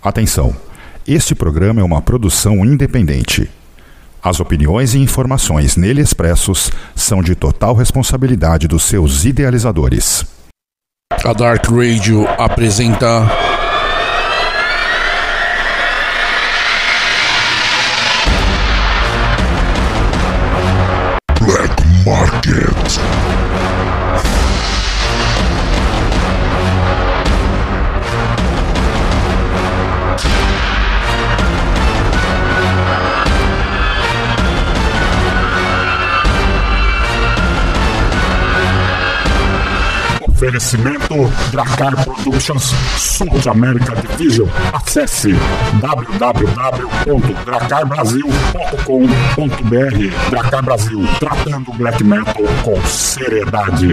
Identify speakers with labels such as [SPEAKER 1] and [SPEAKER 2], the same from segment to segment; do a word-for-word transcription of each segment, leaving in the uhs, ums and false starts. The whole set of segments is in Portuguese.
[SPEAKER 1] Atenção! Este programa é uma produção independente. As opiniões e informações nele expressos são de total responsabilidade dos seus idealizadores.
[SPEAKER 2] A Dark Radio apresenta Black Market.
[SPEAKER 3] Oferecimento Dracar Productions South America Division. Acesse w w w ponto dracar brasil ponto com ponto b r. Dracar Brasil, tratando o black metal com seriedade.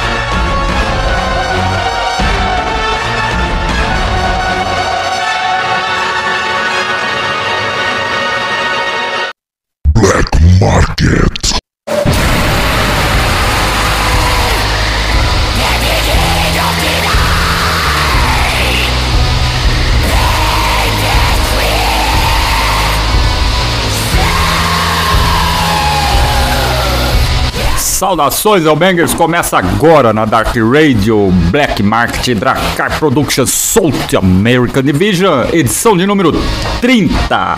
[SPEAKER 2] Black Market.
[SPEAKER 4] Saudações, Hellbangers! Começa agora na Dark Radio Black Market Dracar Productions South American Division, edição de número trinta.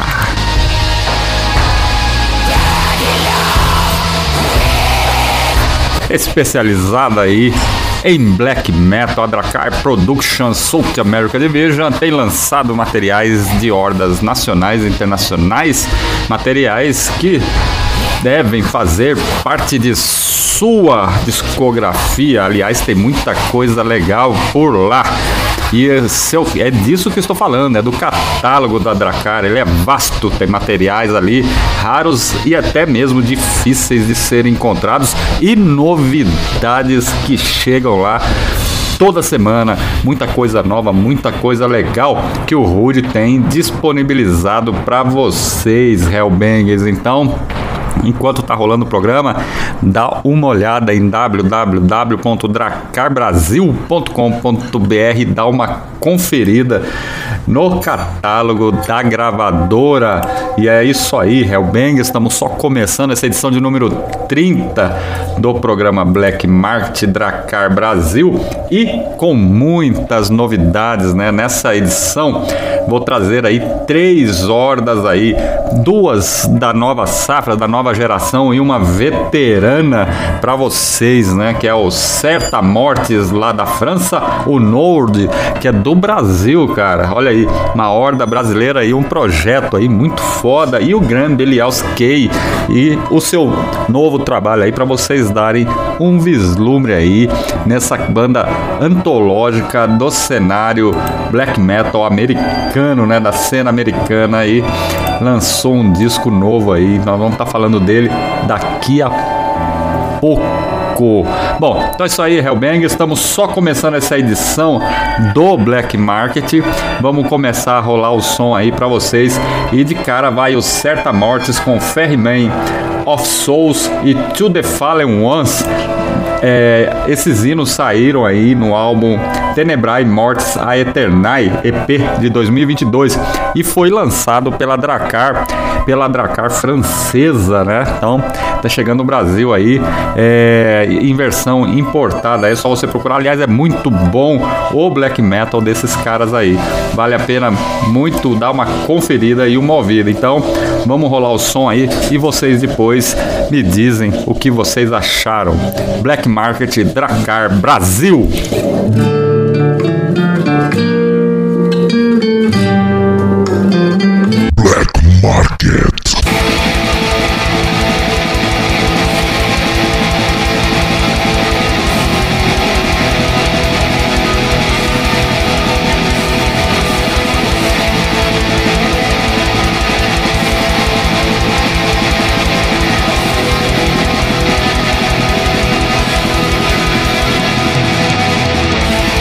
[SPEAKER 4] Especializada aí em Black Metal, a Dracar Productions South America Division tem lançado materiais de hordas nacionais e internacionais, materiais que devem fazer parte de sua discografia. Aliás, tem muita coisa legal por lá. E é disso que estou falando, é do catálogo da Dracar. Ele é vasto, tem materiais ali raros e até mesmo difíceis de serem encontrados e novidades que chegam lá toda semana. Muita coisa nova, muita coisa legal que o Rude tem disponibilizado para vocês, Hellbangers. Então, enquanto tá rolando o programa, dá uma olhada em w w w ponto dracar brasil ponto com ponto b r, dá uma conferida no catálogo da gravadora. E é isso aí, Hellbang, estamos só começando essa edição de número trinta do programa Black Market Dracar Brasil e com muitas novidades, né? Nessa edição vou trazer aí três hordas aí, duas da nova safra, da nova geração e uma veterana para vocês, né? Que é o Certa Mortis lá da França, o Nord, que é do Brasil, cara. Olha aí, uma horda brasileira aí, um projeto aí muito foda, e o Grand Belial Key e o seu novo trabalho aí para vocês darem um vislumbre aí nessa banda antológica do cenário black metal americano, né? Da cena americana aí. Lançou um disco novo aí, nós vamos estar falando dele daqui a pouco. Bom, então é isso aí, Hellbang, estamos só começando essa edição do Black Market. Vamos começar a rolar o som aí pra vocês. E de cara vai o Certa Mortis com Ferryman of Souls e To The Fallen Ones. É, esses hinos saíram aí no álbum Tenebrae Mortis Aeternae, E P de dois mil e vinte e dois, e foi lançado pela Dracar, pela Dracar francesa, né? Então tá chegando no Brasil aí, é, em versão importada. É só você procurar. Aliás, é muito bom o black metal desses caras aí, vale a pena muito dar uma conferida e uma ouvida. Então vamos rolar o som aí e vocês depois me dizem o que vocês acharam. Black Market Dracar Brasil.
[SPEAKER 2] Black Market.
[SPEAKER 5] We'll be right back.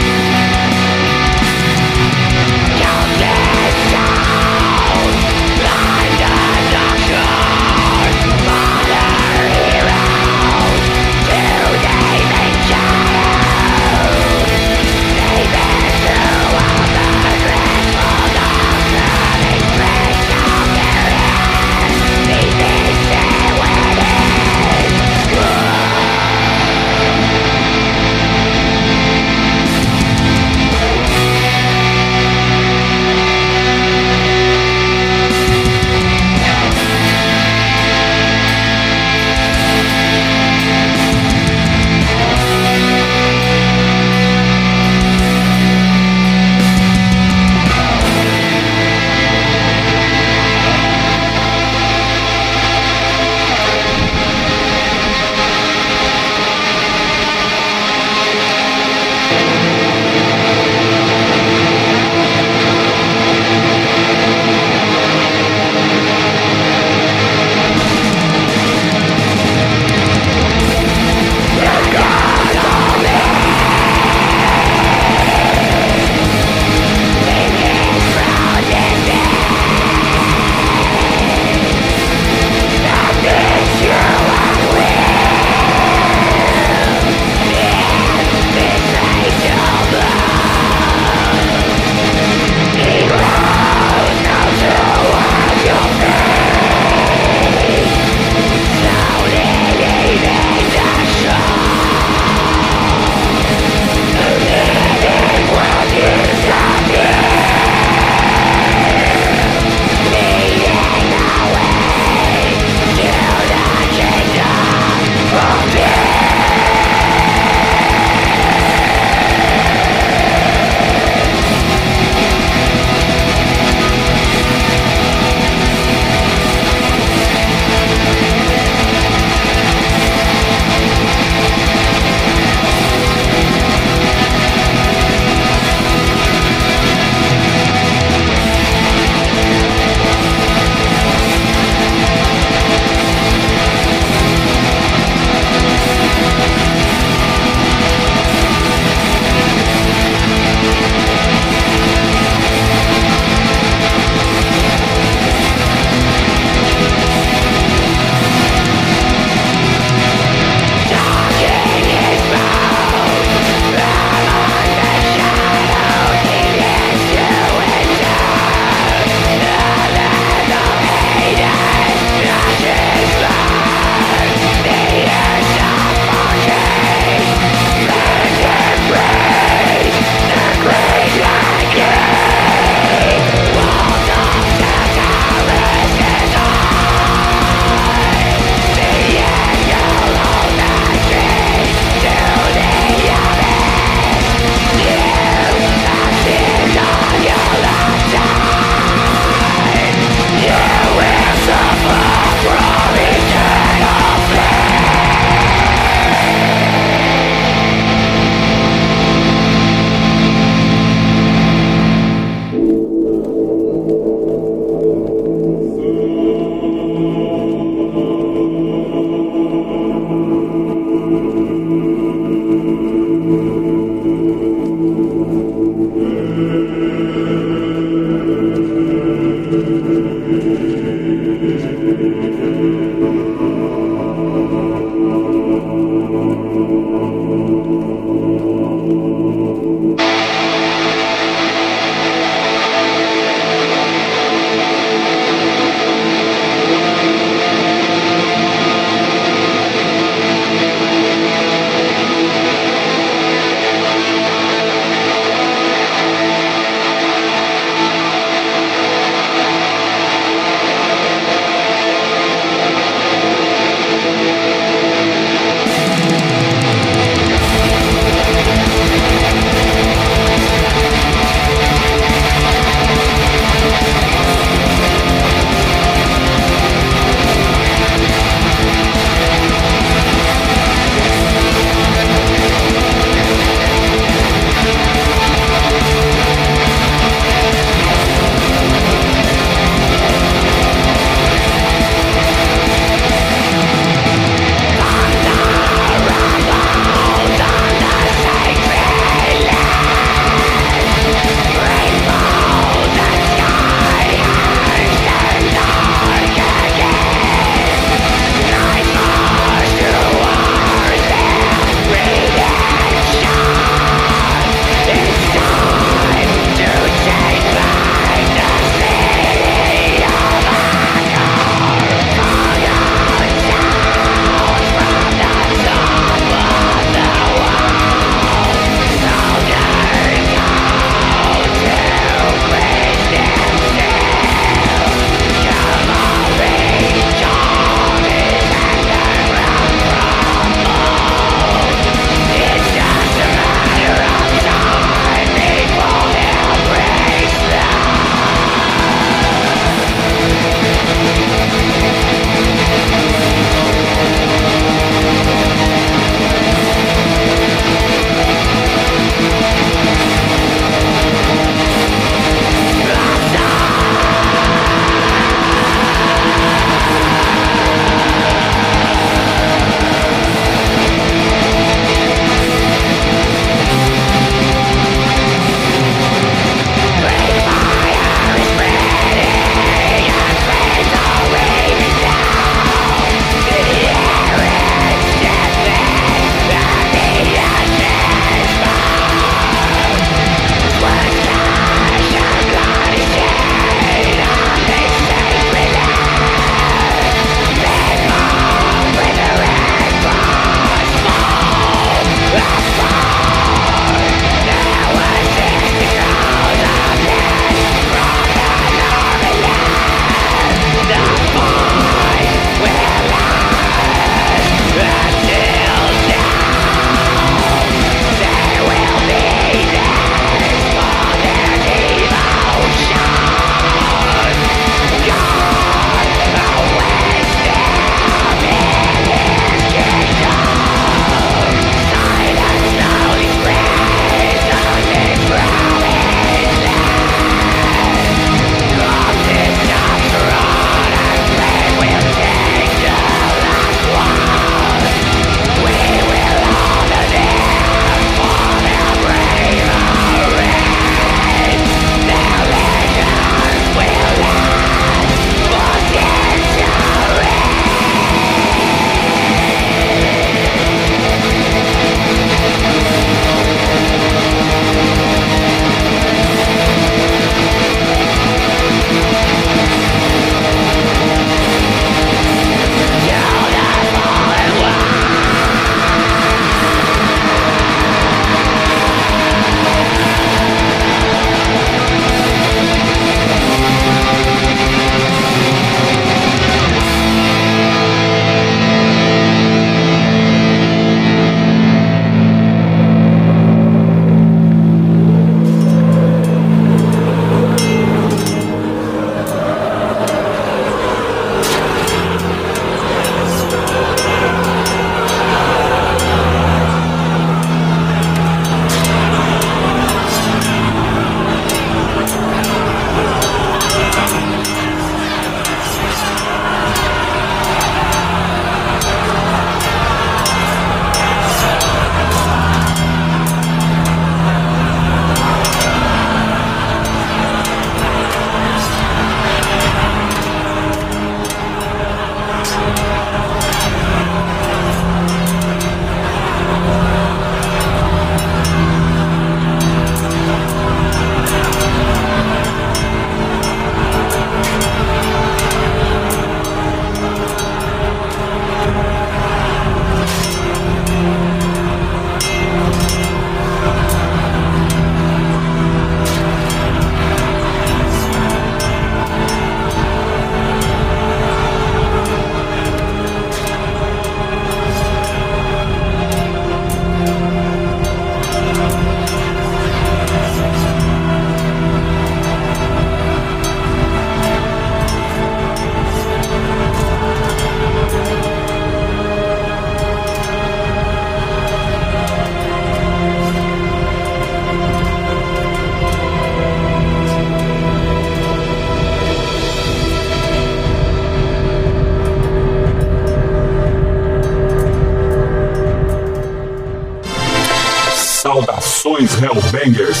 [SPEAKER 3] Produções Hellbangers.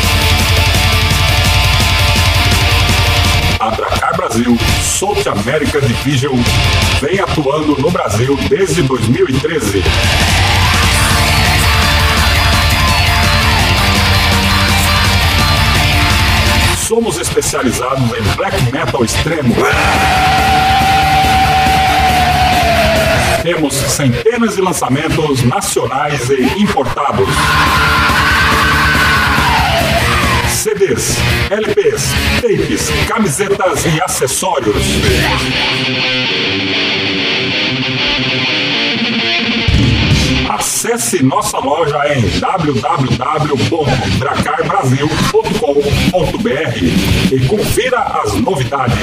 [SPEAKER 3] A Dracar Brasil South America Division vem atuando no Brasil desde dois mil e treze. Somos especializados em black metal extremo. Temos centenas de lançamentos nacionais e importados. C Ds, L Ps, tapes, camisetas e acessórios. Acesse nossa loja em w w w ponto dracar brasil ponto com ponto b r e confira as novidades.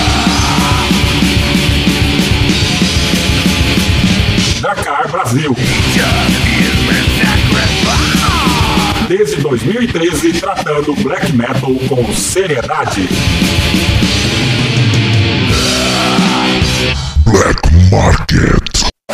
[SPEAKER 3] Dracar Brasil. Desde dois mil e treze, tratando black metal com seriedade.
[SPEAKER 2] Black Market.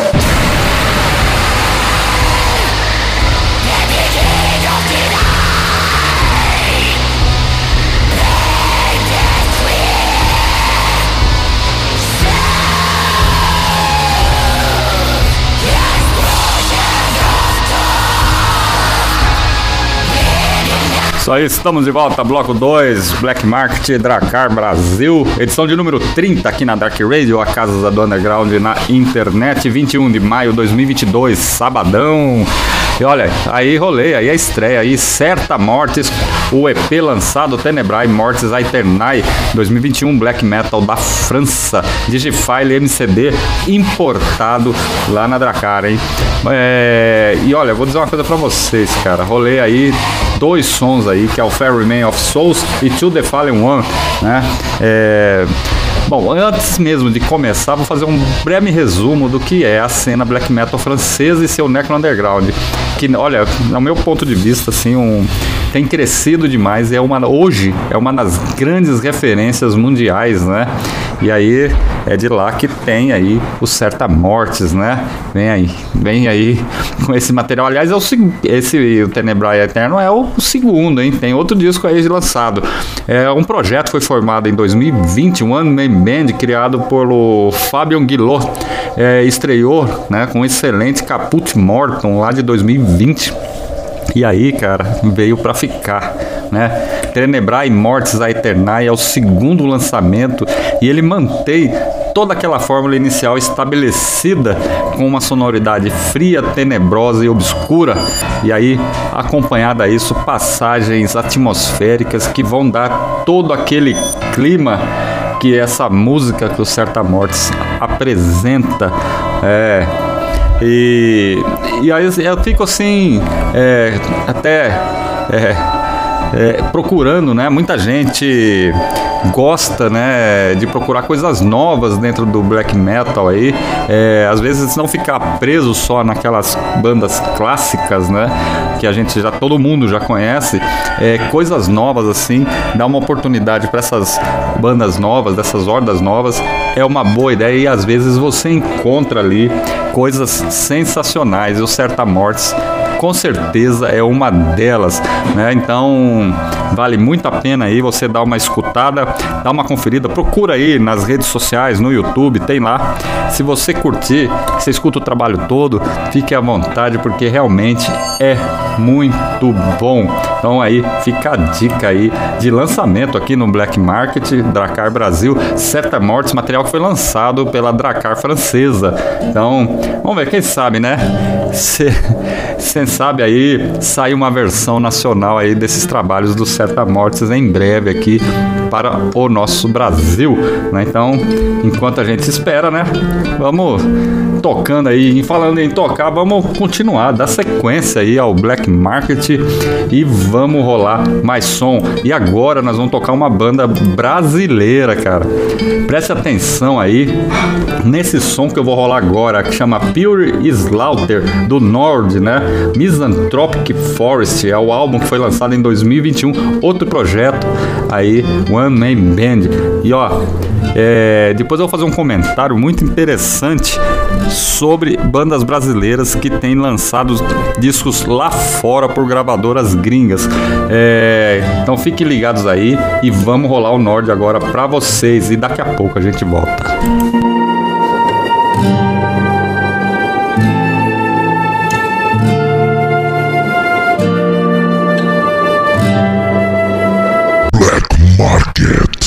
[SPEAKER 4] Isso aí, estamos de volta, bloco dois, Black Market, Dracar Brasil, edição de número trinta aqui na Dark Radio, a casa do underground na internet, vinte e um de maio de dois mil e vinte e dois, sabadão. E olha, aí rolei, aí a estreia aí, Certa Mortis, o E P lançado, Tenebrae Mortis Aeternae, dois mil e vinte e um, Black Metal da França, Digifile M C D importado lá na Dracar, hein? É, e olha, vou dizer uma coisa pra vocês, cara, rolei aí dois sons aí, que é o Ferryman of Souls e To The Fallen One, né? É... Bom, antes mesmo de começar, vou fazer um breve resumo do que é a cena black metal francesa e seu necro underground, que, olha, no meu ponto de vista, assim, um, tem crescido demais, é uma, hoje é uma das grandes referências mundiais, né? E aí é de lá que tem aí o Certa Mortis, né? Vem aí, vem aí com esse material. Aliás, é o esse o Tenebrae Eterno é o, o segundo, hein? Tem outro disco aí lançado. É um projeto que foi formado em dois mil e vinte, um One Man Band, criado pelo Fabien Guillot. É, estreou, né, com um excelente Caput Mortum lá de dois mil e vinte. E aí, cara, veio pra ficar, né? Tenebrae Mortis Aeternae é o segundo lançamento e ele mantém toda aquela fórmula inicial estabelecida com uma sonoridade fria, tenebrosa e obscura. E aí, acompanhada a isso, passagens atmosféricas que vão dar todo aquele clima que essa música que o Certa Mortis apresenta. É... E, e aí eu fico assim, é, até é, é, procurando, né? Muita gente gosta, né, de procurar coisas novas dentro do black metal aí, é, às vezes não ficar preso só naquelas bandas clássicas, né, que a gente já, todo mundo já conhece, é, coisas novas assim, dar uma oportunidade para essas bandas novas, dessas hordas novas, é uma boa ideia e às vezes você encontra ali coisas sensacionais. E o Certa Mortis com certeza é uma delas, né? Então vale muito a pena aí você dar uma escutada, dar uma conferida, procura aí nas redes sociais, no YouTube, tem lá. Se você curtir, você escuta o trabalho todo, fique à vontade, porque realmente é muito bom. Então aí fica a dica aí de lançamento aqui no Black Market, Dracar Brasil, Certa Mortis, material que foi lançado pela Dracar francesa. Então, vamos ver, quem sabe, né? Você sabe aí, sai uma versão nacional aí desses trabalhos do Certa Mortis em breve aqui para o nosso Brasil, né? Então, enquanto a gente espera, né? Vamos tocando aí, falando em tocar, vamos continuar, dar sequência aí ao Black Market e vamos rolar mais som. E agora nós vamos tocar uma banda brasileira, cara. Preste atenção aí nesse som que eu vou rolar agora, que chama Pure Slaughter, do Nord, né? Misanthropic Forest, é o álbum que foi lançado em dois mil e vinte e um, outro projeto aí, One Man Band. E ó, É, depois eu vou fazer um comentário muito interessante sobre bandas brasileiras que têm lançado discos lá fora por gravadoras gringas. É, então fiquem ligados aí e vamos rolar o Nord agora pra vocês. E daqui a pouco a gente volta.
[SPEAKER 2] Market.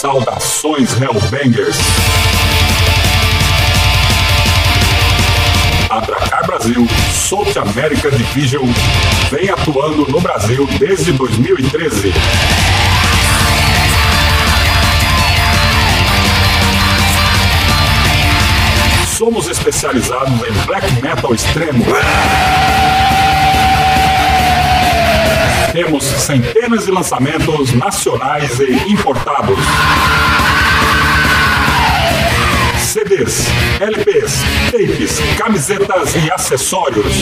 [SPEAKER 3] Saudações Hellbangers! A Drakkar Brasil South America Division vem atuando no Brasil desde dois mil e treze. Somos especializados em black metal extremo. Temos centenas de lançamentos nacionais e importados. C Ds, L Ps, tapes, camisetas e acessórios.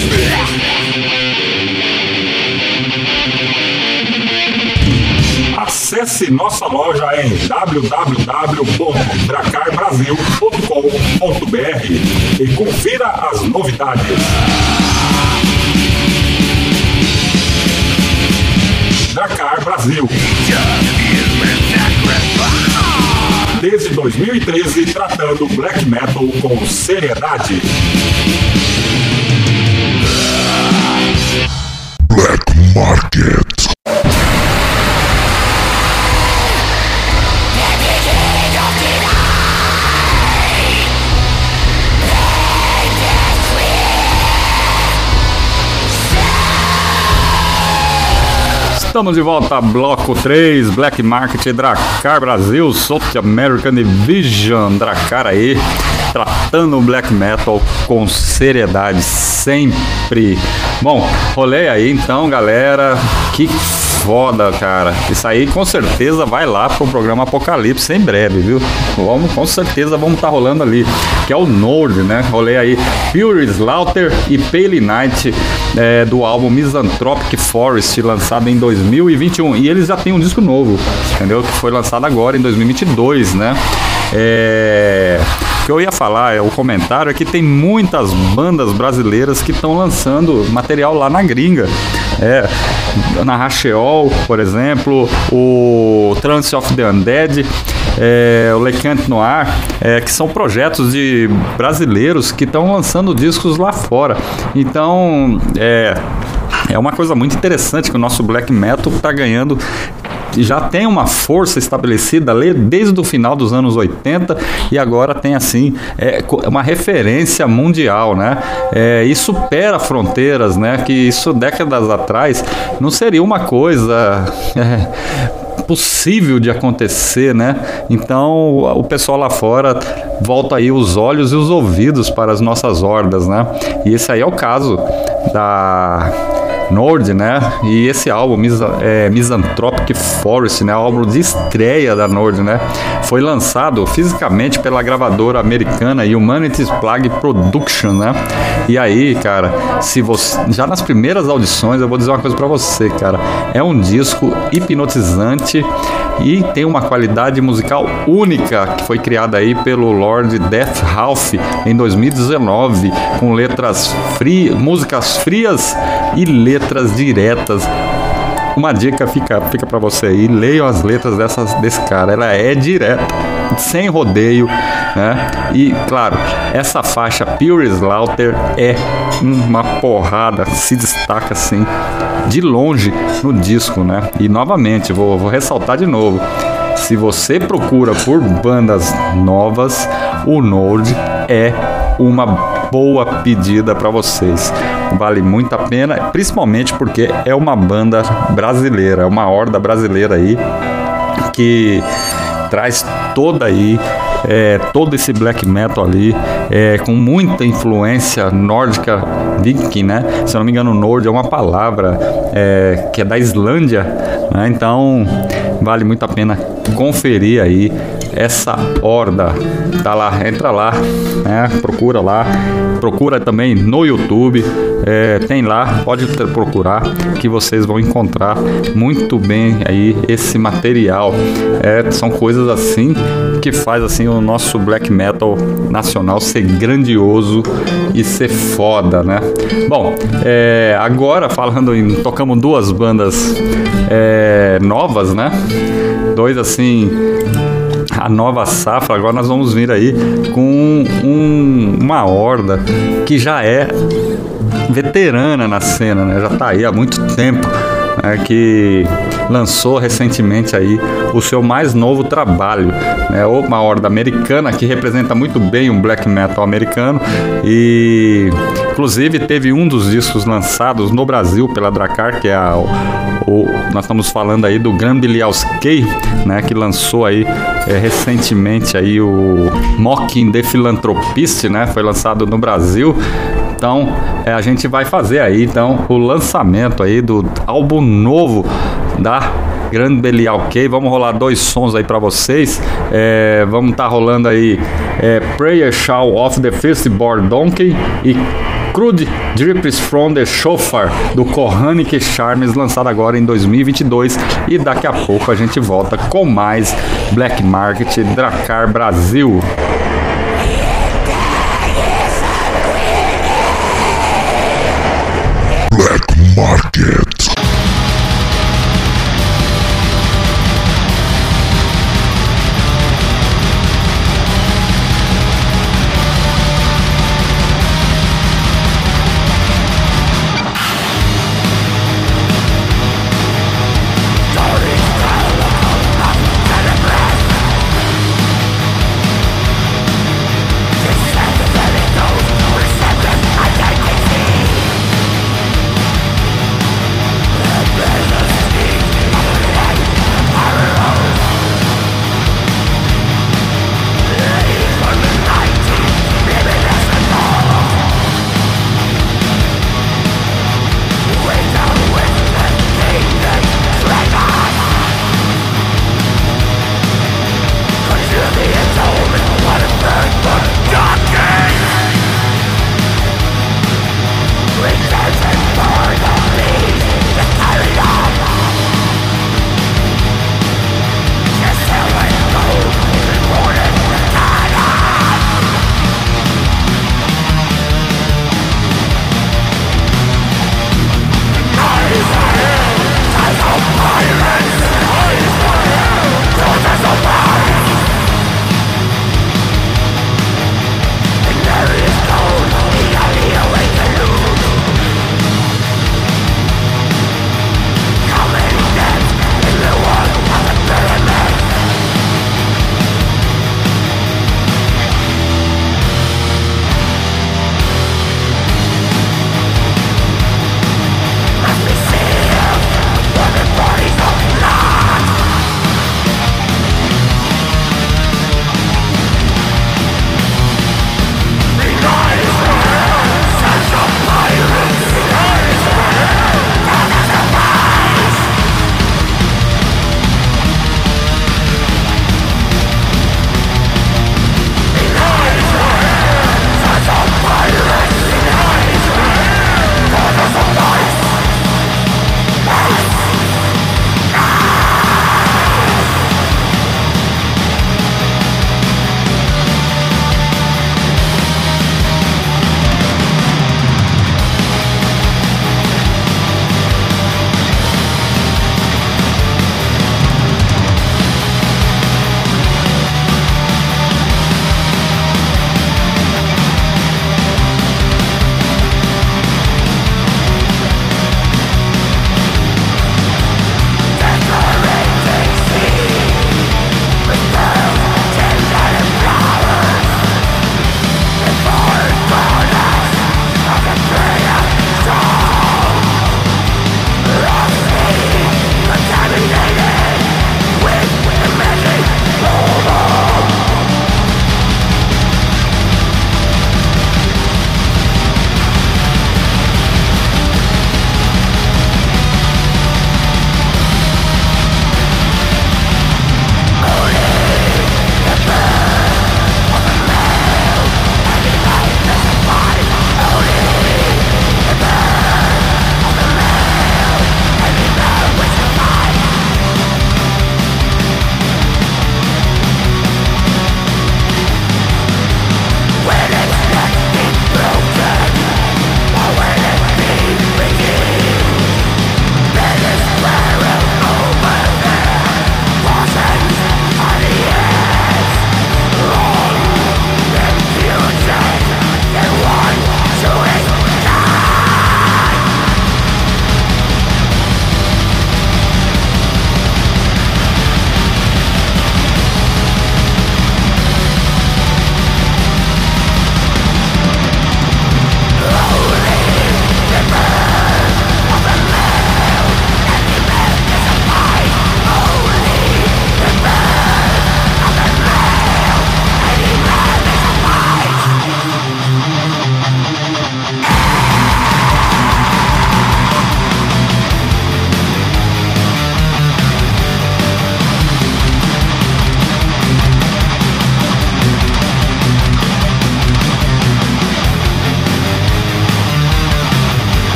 [SPEAKER 3] Acesse nossa loja em w w w ponto drakkar brasil ponto com ponto b r e confira as novidades. Drakkar Brasil. Desde dois mil e treze, tratando black metal com seriedade.
[SPEAKER 2] Black Market.
[SPEAKER 4] Estamos de volta a bloco três, Black Market, Drakkar Brasil, South American Division, Drakkar aí, tratando o black metal com seriedade, sempre. Bom, rolei aí então, galera, que foda, cara. Isso aí com certeza vai lá pro programa Apocalipse em breve, viu? Vamos, com certeza vamos estar tá rolando ali, que é o Nord, né? Rolei aí Pure Slaughter e Pale Night, é, do álbum Misanthropic Forest, lançado em dois mil e vinte e um. E eles já têm um disco novo, entendeu? Que foi lançado agora em dois mil e vinte e dois, né? É... O que eu ia falar, o comentário é que tem muitas bandas brasileiras que estão lançando material lá na gringa. É, na Racheol, por exemplo, o Trance of the Undead, é, o Le Cant Noir, é, que são projetos de brasileiros que estão lançando discos lá fora. Então, é, é uma coisa muito interessante que o nosso black metal está ganhando. Já tem uma força estabelecida desde o final dos anos oitenta e agora tem assim é, uma referência mundial, né? É, e supera fronteiras, né? Que isso décadas atrás não seria uma coisa é, possível de acontecer, né? Então o pessoal lá fora volta aí os olhos e os ouvidos para as nossas hordas, né? E esse aí é o caso da Nord, né? E esse álbum, Misa, é, Misanthropic Forest, né? O álbum de estreia da Nord, né? Foi lançado fisicamente pela gravadora americana Humanity's Plague Production, né? E aí, cara, se você já nas primeiras audições, eu vou dizer uma coisa pra você, cara, é um disco hipnotizante e tem uma qualidade musical única que foi criada aí pelo Lord Deathhalf em dois mil e dezenove, com letras frias, músicas frias e letras diretas. Uma dica fica, fica para você aí, leiam as letras dessas, desse cara, ela é direta, sem rodeio, né? E claro, essa faixa Pure Slaughter é uma porrada, se destaca assim de longe no disco, né? E novamente, vou, vou ressaltar de novo, se você procura por bandas novas, o Nord é uma boa pedida para vocês. Vale muito a pena, principalmente porque é uma banda brasileira, é uma horda brasileira aí que traz toda aí é, todo esse black metal ali, é, com muita influência nórdica, viking, né? Se eu não me engano, Nord é uma palavra é, que é da Islândia, né? Então vale muito a pena conferir aí essa horda. Tá lá, entra lá, né? Procura lá, procura também no YouTube, é, tem lá, pode procurar que vocês vão encontrar muito bem aí esse material. É, são coisas assim que faz assim o nosso black metal nacional ser grandioso e ser foda, né? Bom, é, agora falando em, tocamos duas bandas é, novas, né? Dois assim, a nova safra. Agora nós vamos vir aí com um, uma horda que já é veterana na cena, né? Já tá aí há muito tempo, né, que lançou recentemente aí o seu mais novo trabalho, né, Uma Horda Americana, que representa muito bem um black metal americano, e inclusive teve um dos discos lançados no Brasil pela Drakkar, que é a, o, nós estamos falando aí do Gran Biliowski, né, que lançou aí é, recentemente aí o Mocking the Philanthropist, né, foi lançado no Brasil. Então é, a gente vai fazer aí então o lançamento aí do álbum novo da Gran Biliowski. Vamos rolar dois sons aí pra vocês. É, vamos estar tá rolando aí é, Prayer Shout of the Firstborn Donkey e Crude Drips from the Shofar do Koranic Charms, lançado agora em dois mil e vinte e dois. E daqui a pouco a gente volta com mais Black Market Drakkar Brasil.
[SPEAKER 2] Black Market.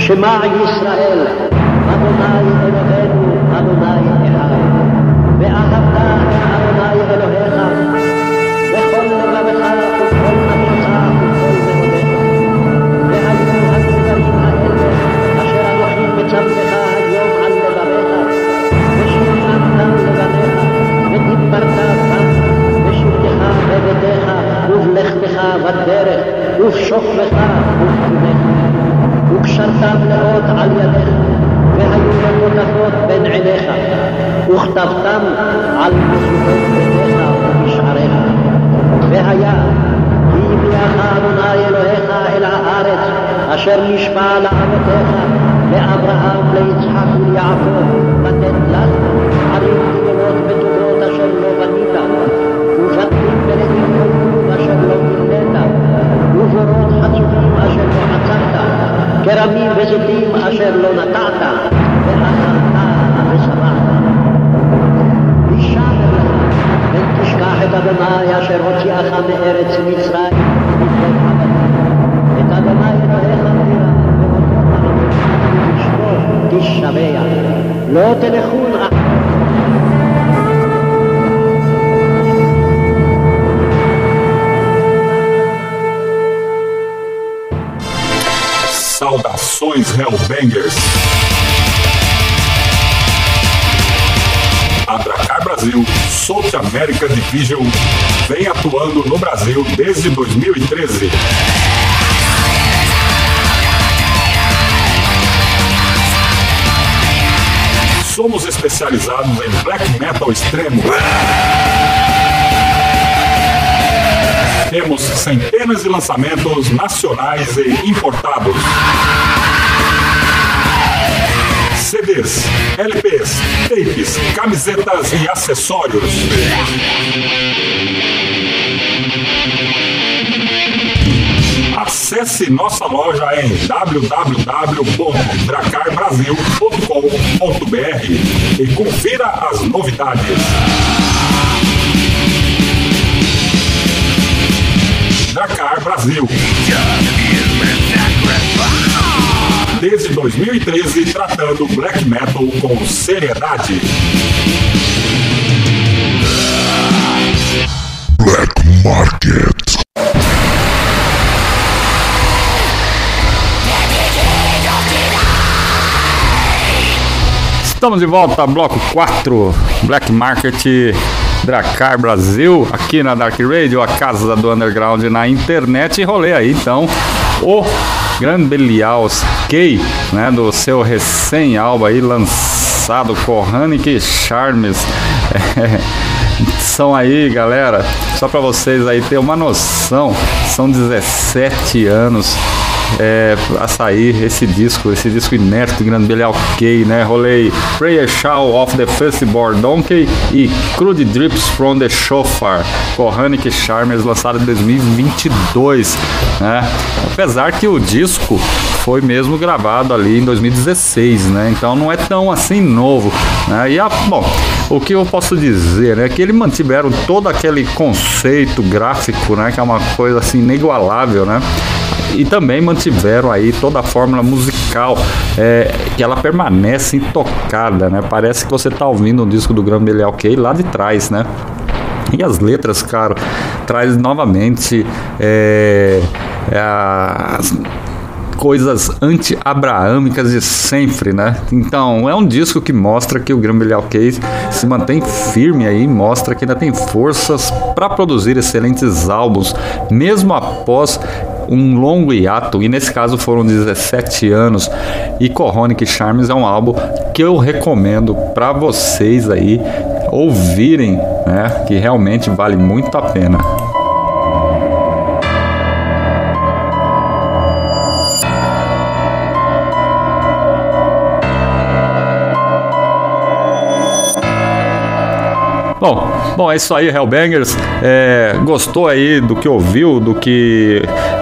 [SPEAKER 5] שמע ישראל, אדוני אלוהינו, אדוני אחד. ואהבת את אדוני אלוהיך בכל לבבך ובכל נפשך ובכל מאודיך. והיו הדברים האלה אשר אנוכי מצווך היום על לבביך, ושמעת לבביך, ודיברת בם, בשבתך בביתך, ובלכתך בדרך, ובשוכבך ובקומך. וקשרתם מאוד על ידיך, והיו מפותחות בין עיניך, וכתבתם על מזוזות ביתך ובשעריך. והיה, כי הביאך אדוני אלוהיך אל הארץ, אשר נשבע לאבותיך, לאברהם, ליצחק וליעקב, לתת לך ערים גדולות וטובות אשר לא בנית, ובתים מלאים כלום אשר לא מילאת, ובורות חצופים אשר לא עצרת, כרמים וזיתים אשר לא נטעת, ואכלת ושבעת. הישמר לך, פן תשכח את אדוני אשר הוציאך מארץ מצרים מבית עבדים. את אדוני אלוהיך תירא, ואותו תעבוד, ותשמור, תשבע. לא תלכון אחריו.
[SPEAKER 3] Saudações Hellbangers! A Dracar Brasil South America Division vem atuando no Brasil desde dois mil e treze. Somos especializados em black metal extremo. Temos centenas de lançamentos nacionais e importados. C Ds, L Ps, tapes, camisetas e acessórios. Acesse nossa loja em w w w ponto dracar brasil ponto com ponto b r e confira as novidades. Dracar Brasil. Desde dois mil e treze, tratando black metal com seriedade.
[SPEAKER 2] Black Market.
[SPEAKER 4] Estamos de volta, bloco quatro, Black Market, Dracar Brasil, aqui na Dark Radio, a casa do underground na internet. E rolei aí então o Grand Belial K, né, do seu recém-álbum aí lançado, Koranic Charms. É, são aí, galera, só pra vocês aí ter uma noção, são dezessete anos É, a sair esse disco, esse disco inédito, Grand Belial K, né? Rolei Prayer Shout of the Firstborn Donkey e Crude Drips from the Shofar, Koranic Charmers, lançado em dois mil e vinte e dois, né? Apesar que o disco foi mesmo gravado ali em dois mil e dezesseis, né? Então não é tão assim novo, né? E a, bom, o que eu posso dizer, né, é que eles mantiveram todo aquele conceito gráfico, né, que é uma coisa assim inigualável, né? E também mantiveram aí toda a fórmula musical, é, que ela permanece intocada, né? Parece que você tá ouvindo um disco do Grand Belial K lá de trás, né? E as letras, cara, traz novamente é, é, as coisas anti-abraâmicas de sempre, né? Então, é um disco que mostra que o Grand Belial K se mantém firme aí, mostra que ainda tem forças para produzir excelentes álbuns, mesmo após um longo hiato, e nesse caso foram dezessete anos. E Koranic Charms é um álbum que eu recomendo para vocês aí ouvirem, né? Que realmente vale muito a pena. Bom, bom, é isso aí, Hellbangers. É, gostou aí do que ouviu, do que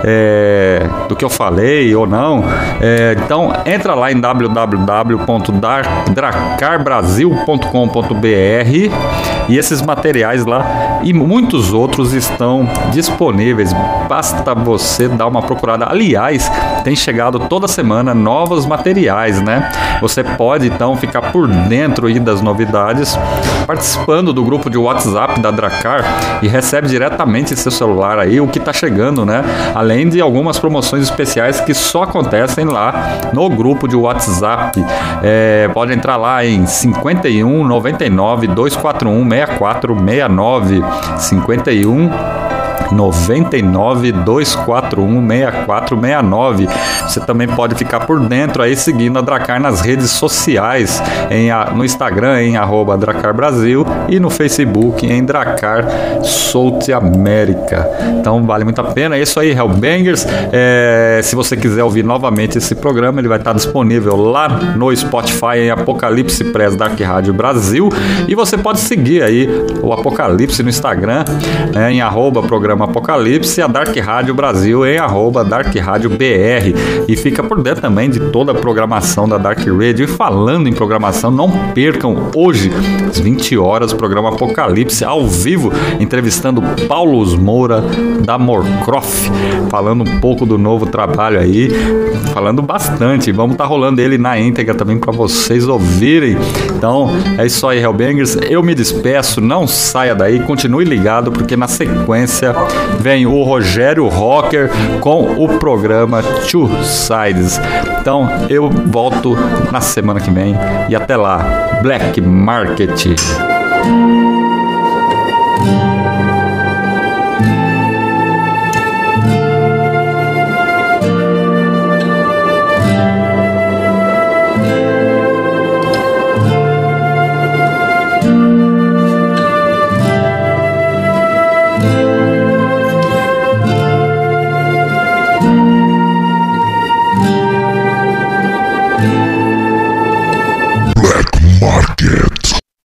[SPEAKER 4] é, do que eu falei ou não, é, então entra lá em w w w ponto dracar brasil ponto com ponto b r e esses materiais lá e muitos outros estão disponíveis. Basta você dar uma procurada. Aliás, tem chegado toda semana novos materiais, né? Você pode então ficar por dentro aí das novidades participando do grupo de WhatsApp da Dracar e recebe diretamente em seu celular aí o que está chegando, né? Além de algumas promoções especiais que só acontecem lá no grupo de WhatsApp. É, pode entrar lá em cinquenta e um, noventa e nove, duzentos e quarenta e um, sessenta e quatro sessenta e nove, cinquenta e um noventa e nove, duzentos e quarenta e um, sessenta e quatro sessenta e nove. Você também pode ficar por dentro aí seguindo a Dracar nas redes sociais, em, no Instagram em arroba Dracar Brasil e no Facebook em Dracar South América. Então vale muito a pena. É isso aí, Hellbangers. É, se você quiser ouvir novamente esse programa, ele vai estar disponível lá no Spotify em Apocalipse Press Dark Rádio Brasil, e você pode seguir aí o Apocalipse no Instagram, né, em arroba programa Apocalipse, e a Dark Rádio Brasil em arroba Dark Rádio B R, e fica por dentro também de toda a programação da Dark Radio. E falando em programação, não percam hoje às vinte horas o programa Apocalipse ao vivo, entrevistando Paulo Moura da Morcroft, falando um pouco do novo trabalho aí, falando bastante. Vamos estar tá rolando ele na íntegra também para vocês ouvirem. Então é isso aí, Hellbangers. Eu me despeço, não saia daí, continue ligado, porque na sequência vem o Rogério Rocker com o programa Two Sides. Então eu volto na semana que vem e até lá, Black Market.